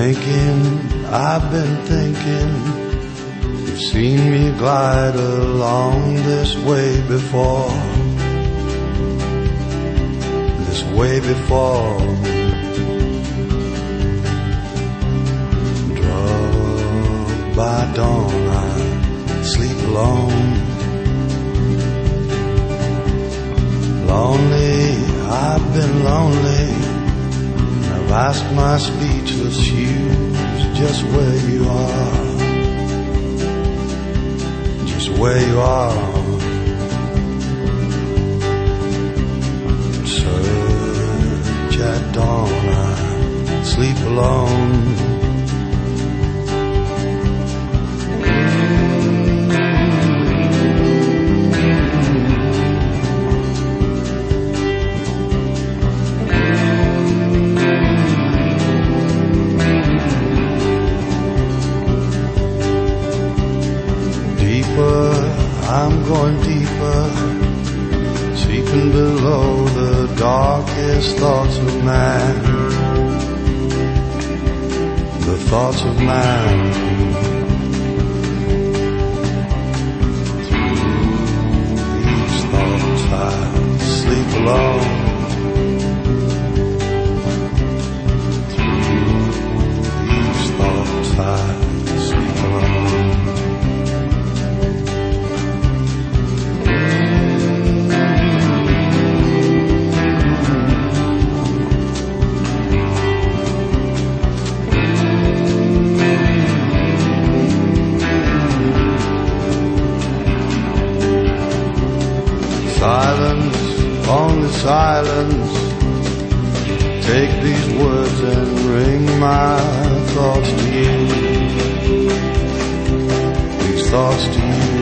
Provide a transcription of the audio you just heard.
I've been thinking, you've seen me glide along this way before. This way before. Drugged by dawn, I sleep alone. Lonely, I've been lonely. I've asked my speechless shoes just where you are. Just where you are. Search at dawn, I sleep alone. I'm going deeper, seeking below the darkest thoughts of man. The thoughts of man. Through these thoughts I sleep alone. Through these thoughts I sleep alone. Silence, only silence. Take these words and bring my thoughts to you. These thoughts to you.